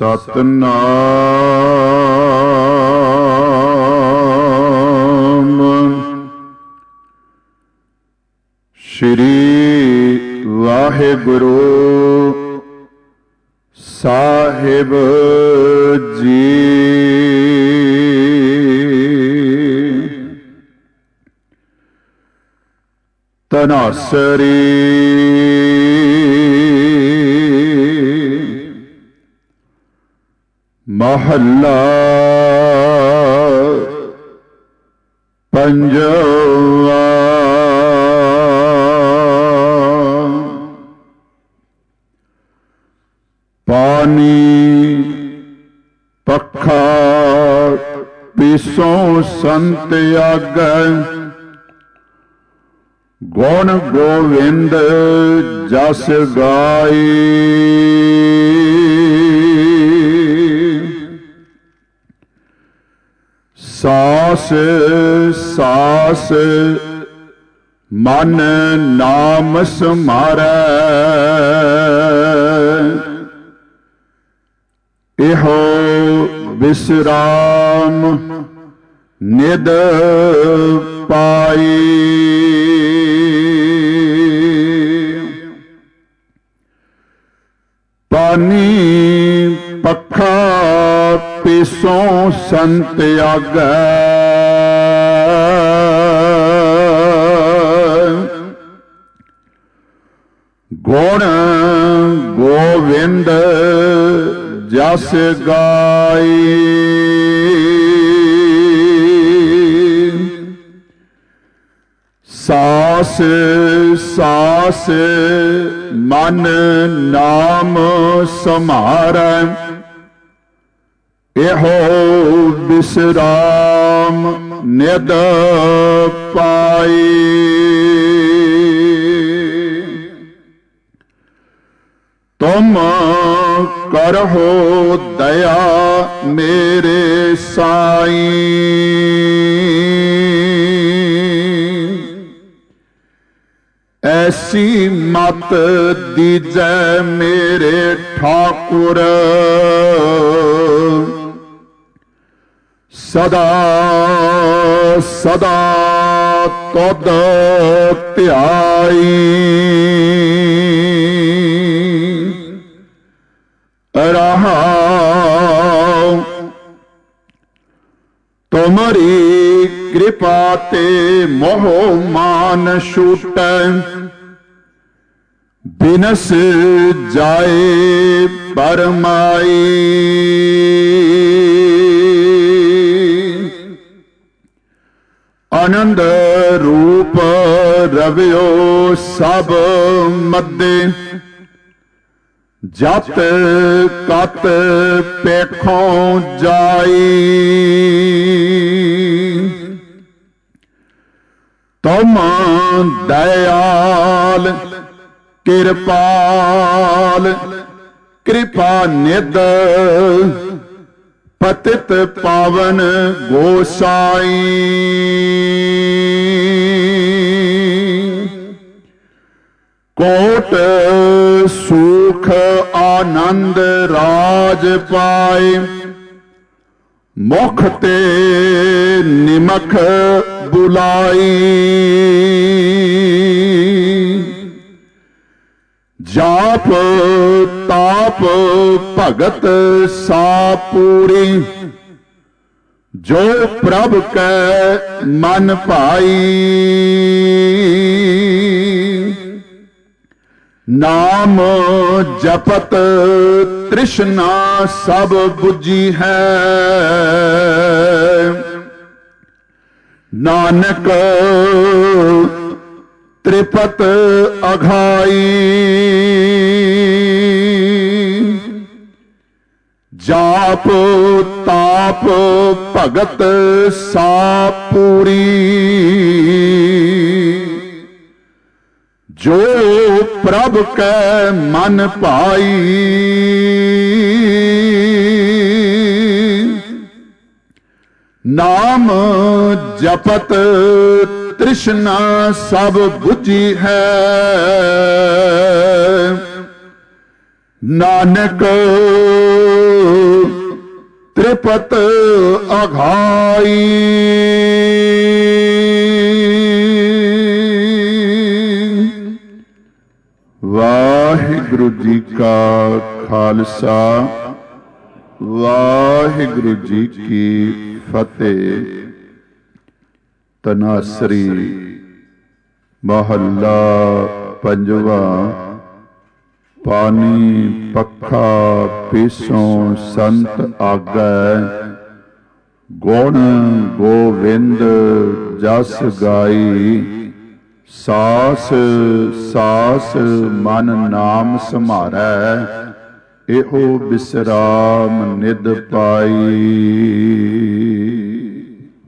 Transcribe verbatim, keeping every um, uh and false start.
ਸਤਨਾਮ ਸ਼੍ਰੀ ਵਾਹਿਗੁਰੂ ਸਾਹਿਬ ਜੀ। ਤਨਾਸਰੀ ਮਹੱਲਾ ਪੰਜਵਾ। ਪਾਣੀ ਪੱਖਾ ਪੀਸੋਂ ਸੰਤ ਆਗੈ, ਗੁਣ ਗੋਵਿੰਦ ਜਸ ਗਾਈ। ਸਾਸ ਸਾਸ ਮਨ ਨਾਮ ਸਮਾਰੈ, ਇਹੋ ਵਿਸਰਾਮ ਨਿਦ ਪਾਈ। ਪਾਣੀ ਪੱਖਾ ਪੀਸੋਂ ਸੰਤ ਆਗੈ, ਗੁਣ ਗੋਵਿੰਦ ਜਸ ਗਾਈ। ਸਾਸ ਸਾਸ ਮਨ ਨਾਮ ਸਮਾਰੈ, ਇਹੋ ਵਿਸਰਾਮ ਨਿਦ ਪਾਈ। ਤੁਮ ਕਰਹੁ ਦਇਆ ਮੇਰੇ ਸਾਈਂ, ਐਸੀ ਮਤ ਦੀਜੈ ਮੇਰੇ ਠਾਕੁਰ। ਸਦਾ ਸਦਾ ਤੁਧ ਧਿਆਈ, ਰਹਾਉ ਤੁਮਰੀ ਕਿਰਪਾ ਤੇ ਮੋਹ ਮਾਨ ਛੂਟੈ, ਬਿਨਸ ਜਾਏ ਪਰਮਾਈ। ਆਨੰਦ ਰੂਪ ਰਵਿਓ ਸਭ ਮੱਦੇ, ਜਤ ਕਤ ਪੇਖੋਂ ਜਾਈ। ਤੁਮ ਦਇਆਲ ਕਿਰਪਾਲ, ਕਿਰਪਾ ਨਿਧ ਪਤਿਤ ਪਾਵਨ ਗੋਸਾਈ। ਕੋਟ ਸੁਖ ਆਨੰਦ ਰਾਜ ਪਾਏ, ਮੁਖ ਤੇ ਨਿਮਖ ਬੁਲਾਈ। ਜਾਪ ਤਾਪ ਭਗਤ ਸਾਪੂਰੀ, ਜੋ ਪ੍ਰਭ ਕੈ ਮਨ ਭਾਈ। ਨਾਮ ਜਪਤ ਤ੍ਰਿਸ਼ਨਾ ਸਭ ਬੁਝੀ ਹੈ, ਨਾਨਕ ਤ੍ਰਿਪਤ ਅਘਾਈ। ਜਾਪ ਤਾਪ ਭਗਤ ਸਾਪੂਰੀ, ਜੋ ਪ੍ਰਭ ਕੈ ਮਨ ਭਾਈ। ਨਾਮ ਜਪਤ ਤ੍ਰਿਸ਼ਨਾ ਸਭ ਬੁਝੀ ਹੈ, ਨਾਨਕ ਤ੍ਰਿਪਤ ਅਘਾਈ ਵਾਹਿਗੁਰੂ ਜੀ ਕਾ ਖਾਲਸਾ ਵਾਹਿਗੁਰੂ ਜੀ ਕੀ ਫਤਿਹ। ਤਨਾਸਰੀ ਮਹੱਲਾ ਪੰਜਵਾ। ਪਾਣੀ ਪੱਖਾ ਪੀਸੋਂ ਸੰਤ ਆਗੈ, ਗੁਣ ਗੋਵਿੰਦ ਜਸ ਗਾਈ। ਸਾਸ ਸਾਸ ਮਨ ਨਾਮ ਸਮਾਰੈ, ਇਹੋ ਬਿਸਰਾਮ ਨਿਧ ਪਾਈ।